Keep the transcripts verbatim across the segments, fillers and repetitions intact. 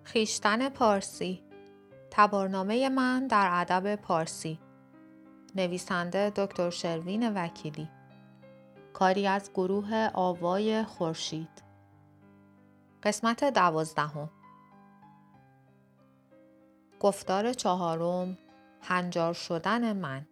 خویشتن پارسی، تبارنامه من در ادب پارسی، نویسنده دکتر شروین وکیلی، کاری از گروه آوای خورشید. قسمت دوازدهم. گفتار چهارم، هنجار شدن من.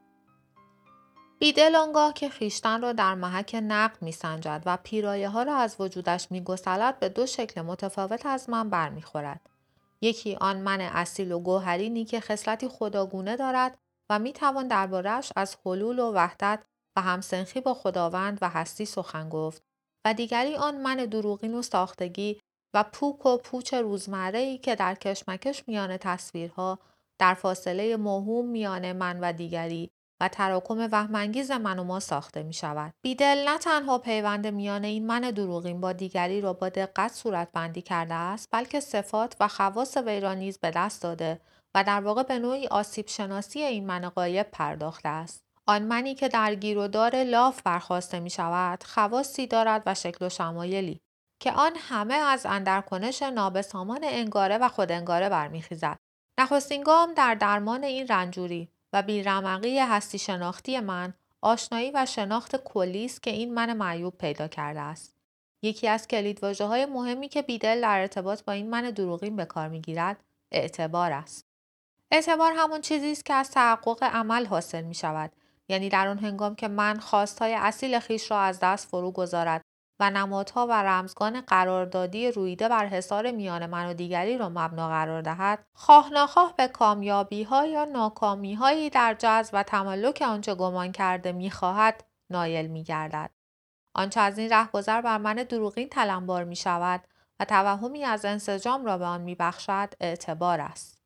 بیدل آنگاه که خویشتن را در محک نقد می سنجد و پیرایه ها را از وجودش می گسلد به دو شکل متفاوت از من برمی خورد. یکی آن من اصیل و گوهرینی که خصلتی خداگونه دارد و می توان درباره‌اش از حلول و وحدت و همسنخی با خداوند و هستی سخن گفت، و دیگری آن من دروغین و ساختگی و پوک و پوچ روزمره‌ای که در کشمکش میان تصویرها، در فاصله موهوم میان من و دیگری و تراکم وهم‌انگیز من و ما ساخته می شود. بیدل نه تنها پیوند میان این من دروغین با دیگری را با دقت صورت بندی کرده است، بلکه صفات و خواص وی را نیز به دست داده و در واقع به نوعی آسیب شناسی این من غایب پرداخته است. آن منی که در گیر و دار لاف برخواسته می شود، خواصی دارد و شکل و شمایلی که آن همه از اندرکنش نابسامان انگاره و خودانگاره برمیخیزد. نخستین گام در درمان این رنجوری و بیرمقی هستی شناختی من، آشنایی و شناخت کلی است که این من معیوب پیدا کرده است. یکی از کلیدواژه‌های مهمی که بیدل در ارتباط با این من دروغین به کار می‌گیرد، اعتبار است. اعتبار همون چیزی است که از تحقق عمل حاصل می‌شود، یعنی در آن هنگام که من خواستهای اصیل خویش را از دست فرو گذارد و نمادها و رمزگان قراردادی رویده بر حصار میان من و دیگری را مبنا قرار دهد، خواه ناخواه به کامیابی‌ها یا ناکامی‌هایی در جذب و تملک آنچه گمان کرده می‌خواهد نایل می‌گردد. آنچه از این رهگذر بر من دروغین تلمبار می‌شود و توهمی از انسجام را به آن می‌بخشد، اعتبار است.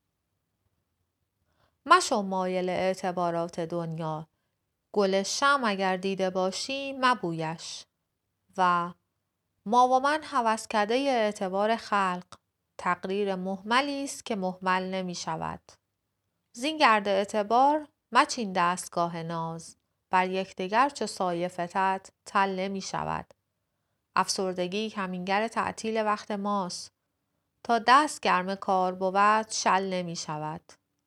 مشو مایل اعتبارات دنیا، گل شمع اگر دیده باشی مبویش. و ما و من هوسکده اعتبار خلق، تقریر مهملی است که مهمل نمی شود. زین گرد اعتبار مچین دستگاه ناز، بر یکدیگر چو سایه فتد تل نمی شود. افسردگی کمینگر تعطیل وقت ماست، تا دست گرم کار بود شل نمی شود.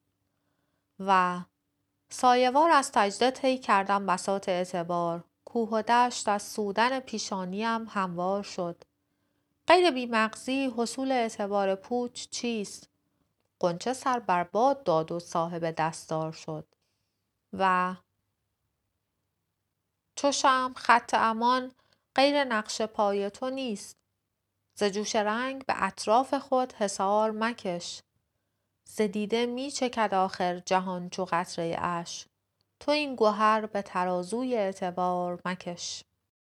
و سایه‌وار از سجده طی کردم بساط اعتبار، کوه و دشت از سودن پیشانیم هموار شد. غیر بی‌مغزی حصول اعتبار پوچ چیست؟ غنچه سر بر باد داد و صاحب دستار شد. و چو شمع خط امان غیر نقش پای تو نیست. ز جوش رنگ به اطراف خود حصار مکش. ز دیده می چکد آخر جهان چو قطره اشک. تو این گوهر به ترازوی اعتبار مکش.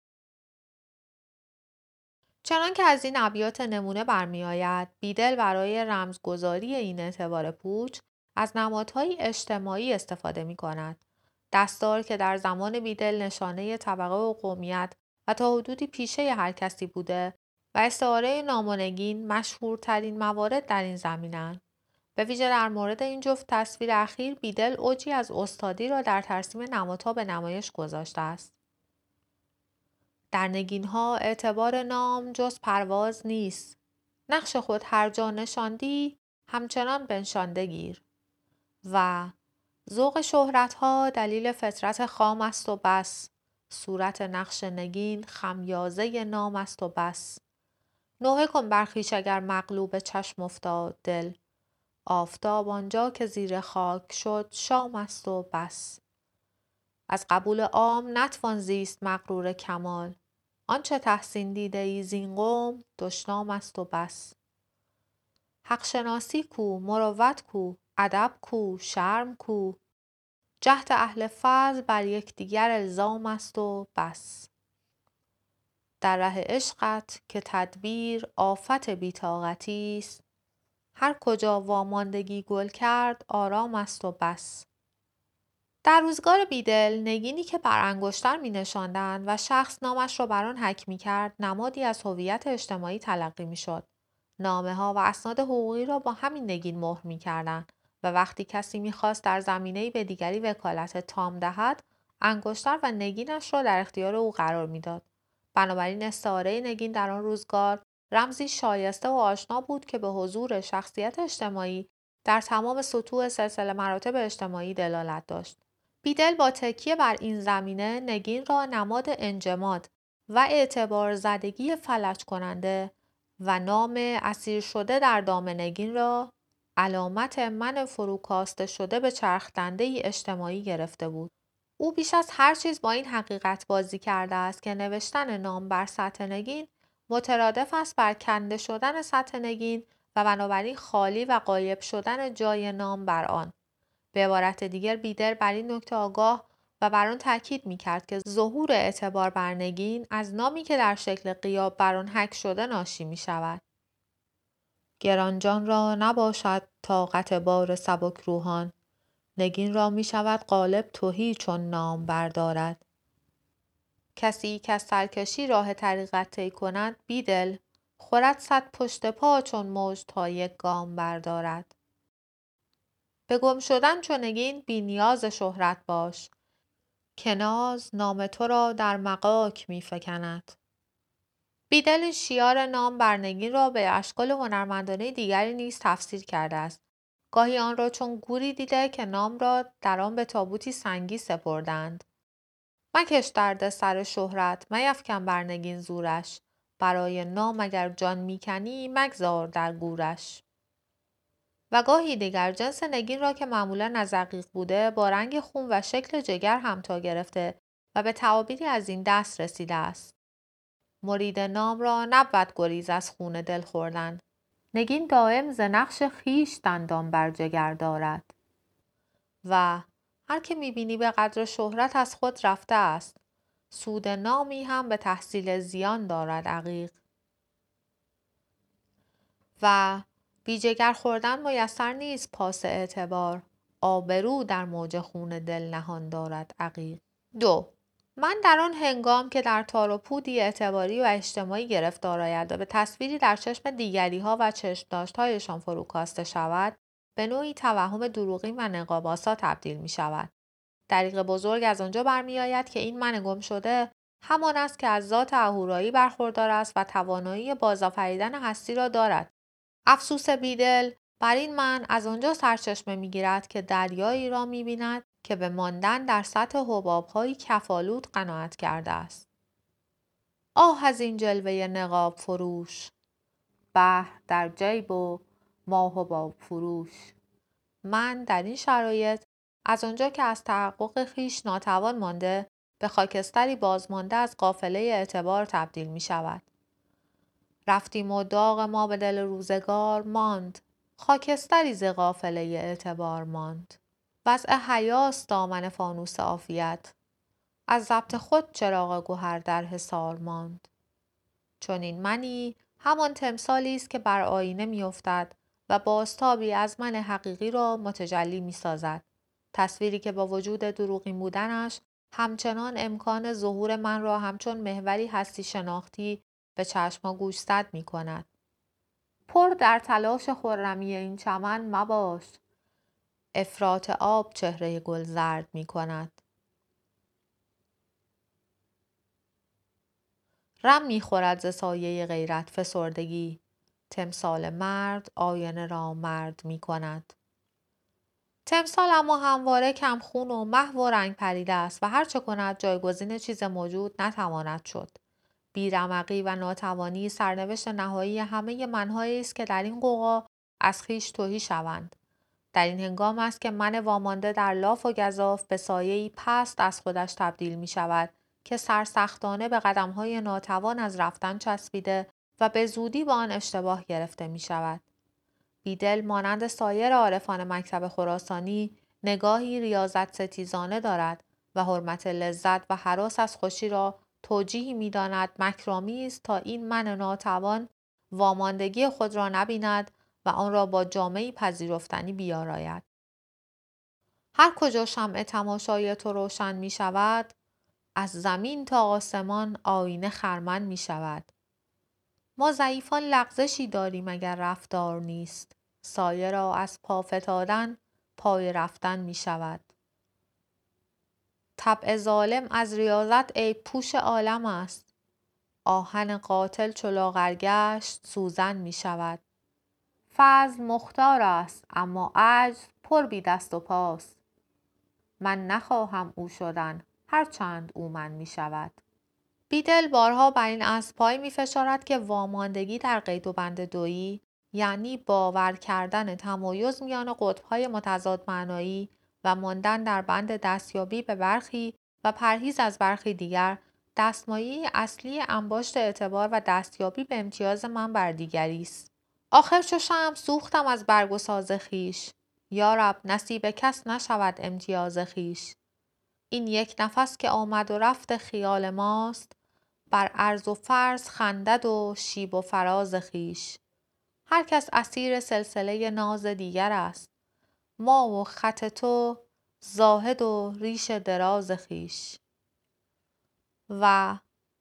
چنان که از این ابیات نمونه برمی آید، بیدل برای رمزگذاری این اعتبار پوچ از نمادهای اجتماعی استفاده می کند. دستار که در زمان بیدل نشانه طبقه و قومیت و تا حدودی پیشه هر کسی بوده و استعاره نام و نگین مشهورترین موارد در این زمینه‌اند. به ویژه در مورد این جفت تصویر اخیر بیدل اوجی از استادی را در ترسیم نمادها به نمایش گذاشته است. در نگین‌ها اعتبار نام جز پرواز نیست. نقش خود هر جا نشاندی همچنان بنشانده گیر. و ذوق شهرت‌ها دلیل فطرت خام است و بس. صورت نقش نگین خمیازه نام است و بس. نوحه کن بر خویش اگر مغلوب چشم افتاد دل. آفتاب آنجا که زیر خاک شد شام است و بس. از قبول عام نتوان زیست مغرور کمال. آنچه تحسین دیده ای زین قوم دشنام است و بس. حق شناسی کو، مروت کو، ادب کو، شرم کو. جهد اهل فضل بر یکدیگر الزام است و بس. در ره عشقت که تدبیر آفت بی‌طاقتی است. هر کجا واماندگی گل کرد آرام است و بس. در روزگار بیدل نگینی که بر انگشتر می نشاندند و شخص نامش را بر آن حک می کرد نمادی از هویت اجتماعی تلقی می شد. نامه ها و اسناد حقوقی را با همین نگین مهر می کردند و وقتی کسی می خواست در زمینه‌ای به دیگری وکالت تام دهد انگشتر و نگینش را در اختیار او قرار می داد. بنابراین استعاره نگین در آن روزگار رمزی شایسته و آشنا بود که به حضور شخصیت اجتماعی در تمام سطوح سلسله مراتب اجتماعی دلالت داشت. بیدل با تکیه بر این زمینه نگین را نماد انجماد و اعتبار زدگی فلج کننده و نام اسیر شده در دام نگین را علامت من فروکاسته شده به چرخدنده اجتماعی گرفته بود. او بیش از هر چیز با این حقیقت بازی کرده است که نوشتن نام بر سطح نگین مترادف است بر کنده شدن سطح نگین و بنابراین خالی و غایب شدن جای نام بر آن. به عبارت دیگر بیدل بر این نکته آگاه و بر آن تاکید می‌کرد که ظهور اعتبار بر نگین از نامی که در شکل غیاب بر آن حک شده ناشی می‌شود. گرانجان را نباشد طاقت بار سبک روحان، نگین را می‌شود غالب تهی چون نام بردارد. کسی که از سرکشی راه طریقت طی کند بیدل خورد صد پشت پا چون موج تا یک گام بردارد. به گم شدن چو نگین بی نیاز شهرت باش، که ناز نام تو را در مغاک می فکند. بیدل شیار نام بر نگین را به اشکال هنرمندانه دیگری نیز تفسیر کرده است. گاهی آن را چون گوری دیده که نام را در آن به تابوتی سنگی سپردند. مکش درد سر شهرت، میفکن بر نگین زورش، برای نام اگر جان میکنی مگذار در گورش. و گاهی دیگر جنس نگین را که معمولا از عقیق بوده با رنگ خون و شکل جگر همتا گرفته و به تعابیری از این دست رسیده است. مرید نام را نبود گریز از خون دل خوردن، نگین دائم ز نقش خویش دندان بر جگر دارد. و هر که میبینی به قدر شهرت از خود رفته است، سود نامی هم به تحصیل زیان دارد عقیق. و بی جگر خوردن میسر نیست پاس اعتبار، آبرو در موج خون دل نهان دارد عقیق. دو من در آن هنگام که در تار و پودی اعتباری و اجتماعی گرفتار آید و به تصویری در چشم دیگری ها و چشم داشتهایشان فروکاسته شود، به نوعی توهم دروغین و نقاب‌آسا تبدیل می شود. دریغ بزرگ از آنجا برمی آید که این من گم شده همان است که از ذات اهورایی برخوردار است و توانایی بازآفریدن هستی را دارد. افسوس بیدل بر این من از آنجا سرچشمه می گیرد که دریایی را می بیند که به ماندن در سطح حباب‌های کف‌آلود قناعت کرده است. آه از این جلوه نقاب فروش، بحر در جیب و ما حباب فروش. من در این شرایط از آنجا که از تحقق خویش ناتوان مانده به خاکستری بازمانده از قافله اعتبار تبدیل می شود. رفتیم و داغ ما به دل روزگار ماند، خاکستری ز قافله اعتبار ماند. وضع حیاست دامن فانوس عافیت، از ضبط خود چراغ گوهر در حصار ماند. چون این منی همان تمثالی است که بر آینه می افتد و بازتابی از من حقیقی را متجلی می سازد. تصویری که با وجود دروغین بودنش همچنان امکان ظهور من را همچون محوری هستی شناختی به چشما گوشزد می کند. پر در تلاش خرمی این چمن مباش، افراط آب چهره گل زرد می کند. رم می خورد ز سایه غیرت فسردگی، تمثال مرد آینه را مرد می کند. تمثال اما همواره کم خون و محو و رنگ پریده است و هر چه کند جایگزین چیز موجود نتواند شد. بیرمقی و ناتوانی سرنوشت نهایی همه منهایی است که در این غوغا از خویش تهی شوند. در این هنگام است که من وامانده در لاف و گزاف به سایه‌ای پست از خودش تبدیل می شود که سرسختانه به قدم‌های ناتوان از رفتن چسبیده و به زودی با آن اشتباه گرفته می شود. بیدل مانند سایر عارفان مکتب خراسانی نگاهی ریاضت ستیزانه دارد و حرمت لذت و هراس از خوشی را توجیهی می داند مکرامی است تا این من ناتوان واماندگی خود را نبیند و آن را با جامه‌ای پذیرفتنی بیاراید. هر کجا شمع تماشای تو روشن می شود، از زمین تا آسمان آینه خرمن می شود. ما ضعیفان لغزشی داریم اگر رفتار نیست، سایه را از پا فتادن پای رفتن می شود. طبع ظالم از ریاضت عیب پوش عالم است، آهن قاتل چو لاغر گشت سوزن می شود. فضل مختار است اما عجز پر بی دست و پاست. من نخواهم او شدن هرچند او من می شود. بیدل بارها بر این اسب‌پای می فشارد که واماندگی در قید و بند دویی، یعنی باور کردن تمایز میان قطب‌های متضاد معنایی و ماندن در بند دستیابی به برخی و پرهیز از برخی دیگر، دستمایه اصلی انباشت اعتبار و دستیابی به امتیاز من بر دیگری است. آخر چو شمع سوختم از برگ و ساز خویش، یا رب نصیب کس نشود امتیاز خویش. این یک نفس که آمد و رفت خیال ماست، بر عرض و فرض خندد و شیب و فراز خویش. هر کس اسیر سلسله ناز دیگر است، ما و خط تو زاهد و ریش دراز خویش. و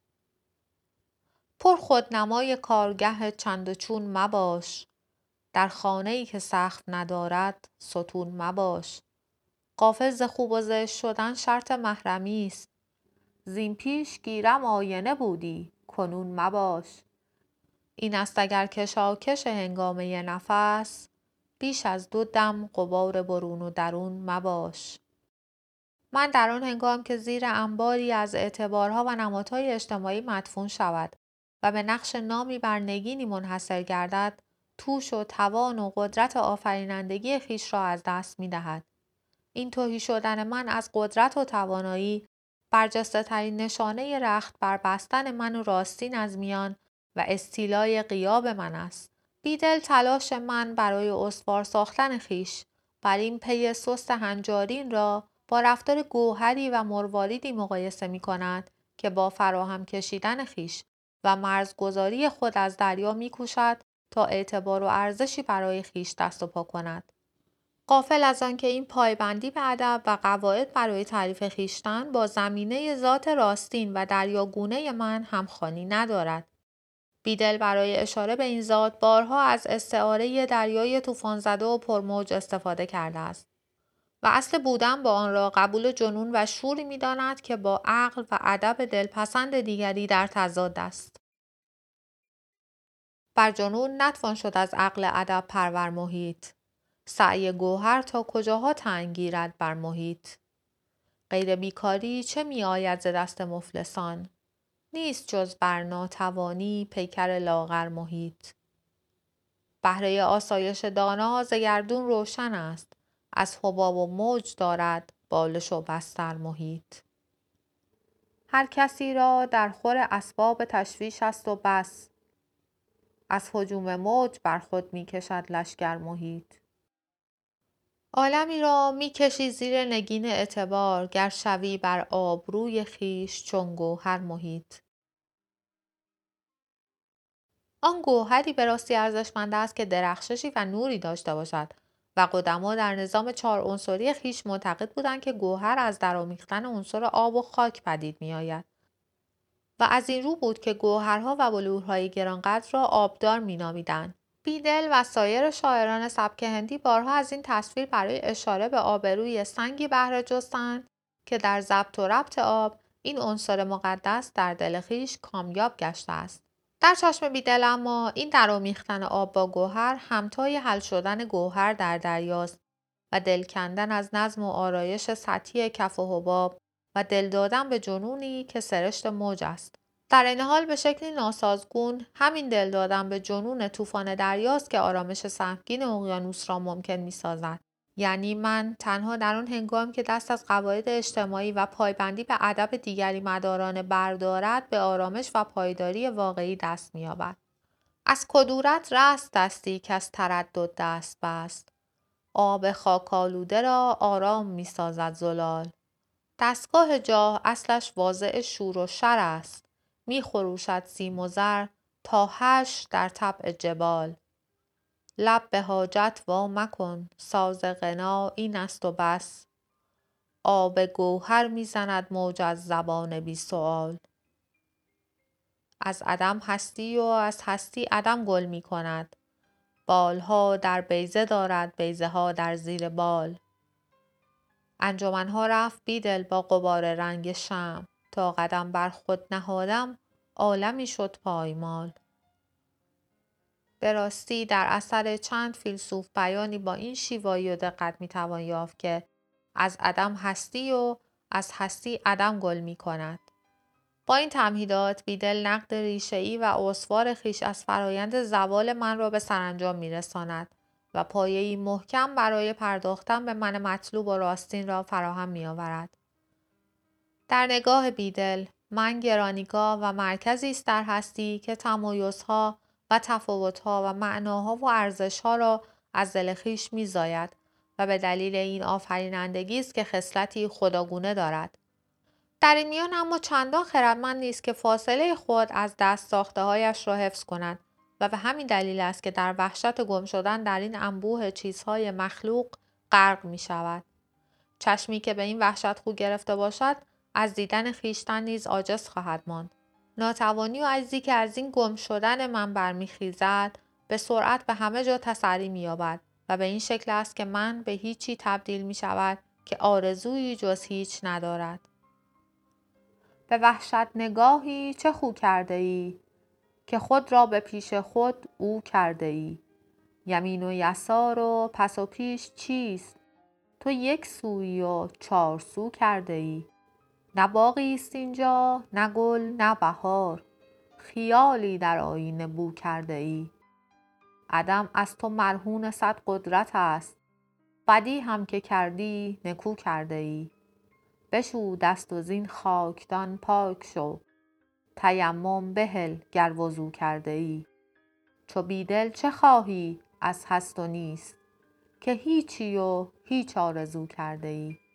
پر خودنمای کارگه چند و چون مباش، در خانه‌ای که سقف ندارد ستون مباش. غافل ز خوب و زشت شدن شرط محرمی است، زین پیش گیرم آینه بودی کنون مباش. این است اگر کشاکش هنگامه نفس، بیش از دو دم غبار برون و درون مباش. من در آن هنگام که زیر انباری از اعتبارها و نمادهای اجتماعی مدفون شود و به نقش نامی بر نگینی منحصر گردد، توش و توان و قدرت آفرینندگی خویش را از دست می دهد. این تهی شدن من از قدرت و توانایی برجسته ترین نشانه رخت بر بستن من و راستین از میان و استیلای غیاب من است. بیدل تلاش من برای استوار ساختن خویش بر این پی سست هنجارین را با رفتار گوهری و مرواریدی مقایسه می کند که با فراهم کشیدن خویش و مرزگذاری خود از دریا می کوشد تا اعتبار و ارزشی برای خویش دست و پا کند. غافل از آن که این پایبندی به ادب و قواعد برای تعریف خویشتن با زمینه ذات راستین و دریاگونه من همخوانی ندارد. بیدل برای اشاره به این ذات بارها از استعاره دریای طوفان زده و پرموج استفاده کرده است و اصل بودن با آن را قبول جنون و شوری می داند که با عقل و ادب دلپسند دیگری در تضاد است. بر جنون نتوان شد از عقل ادب پرور محیط، سعی گوهر تا کجاها تنگ گیرد بر محیط. غیر بیکاری چه می آید ز دست مفلسان، نیست جز بر ناتوانی پیکر لاغر محیط. بهره آسایش دانا ز گردون روشن است، از حباب و موج دارد بالش و بستر محیط. هر کسی را در خور اسباب تشویش است و بس، از هجوم موج بر خود می کشد لشکر محیط. عالمی را می کشی زیر نگین اعتبار، گر شوی بر آبروی خویش چون گوهر محیط. آن گوهری به راستی ارزشمند است که درخششی و نوری داشته باشد و قدما در نظام چهار عنصری خویش معتقد بودند که گوهر از درآمیختن عنصر آب و خاک پدید می آید و از این رو بود که گوهرها و بلورهای گرانقدر را آبدار می نامیدند. بیدل و سایر شاعران سبک هندی بارها از این تصویر برای اشاره به آبروی سنگی بهره جستند که در ضبط و ربط آب این عنصر مقدس در دل خویش کامیاب گشته است. در چشم بیدل اما این درآمیختن آب با گوهر همتای حل شدن گوهر در دریاست و دل کندن از نظم و آرایش سطحی کف و حباب و دل دادن به جنونی که سرشت موج است. در این حال به شکلی ناسازگون همین دل دادن به جنون طوفان دریاست که آرامش سهمگین اقیانوس را ممکن می سازد. یعنی من تنها در آن هنگام که دست از قواعد اجتماعی و پایبندی به ادب دیگری مدارانه بردارد به آرامش و پایداری واقعی دست می یابد. از کدورت رست دستی که از تردد دست بست، آب خاکالوده را آرام می سازد زلال. دستگاه جاه اصلش واضع شور و شر است، می خروشد سیم و زر تا حشر در طبع جبال. لب به حاجت وا مکن، ساز غنا این است و بس، آب گوهر می زند موج از زبان بی سؤال. از عدم هستی و از هستی عدم گل می کند، بالها در بیضه دارد بیضه ها در زیر بال. انجمنها رفت بیدل با غبار رنگ شمع، تا قدم بر خود نهادم عالمی شد پایمال. به راستی در اثر چند فیلسوف بیانی با این شیوایی و دقت میتوان یافت که از عدم هستی و از هستی عدم گل می کند. با این تمهیدات بیدل نقد ریشه‌ای و استوار خویش از فرایند زوال من را به سرانجام میرساند و پایه‌ای محکم برای پرداختن به من مطلوب و راستین را فراهم می‌آورد. در نگاه بیدل، من گرانیگاه و مرکزی است در هستی که تمایزها و تفاوتها و معناها و ارزشها را از دل خویش می‌زاید و به دلیل این آفرینندگی است که خصلتی خداگونه دارد. در این میان اما چندان خردمند نیست که فاصله خود از دست ساخته‌هایش را حفظ کند و به همین دلیل است که در وحشت گم شدن در این انبوه چیزهای مخلوق غرق می شود. چشمی که به این وحشت خو گرفته باشد از دیدن خویشتن نیز عاجز خواهد ماند. ناتوانی و عجزی که از این گم شدن من برمیخیزد به سرعت به همه جا تسری می‌یابد و به این شکل است که من به هیچی تبدیل می شود که آرزویی جز هیچ ندارد. به وحشت نگاهی چه خو کرده ای که خود را به پیش خود او کرده ای. یمین و یسار و پس و پیش چیست؟ تو یک سویی و چار سو کرده ای. نه باغی است اینجا، نه گل، نه بهار. خیالی در آیینه بو کرده ای. عدم از تو مرهون صد قدرت است. بدی هم که کردی نکو کرده ای. بشو دست و زین خاکدان پاک شو. تیمم بهل گر وضو کرده ای. چو بیدل چه خواهی از هست و نیست که هیچی و هیچ آرزو کرده ای.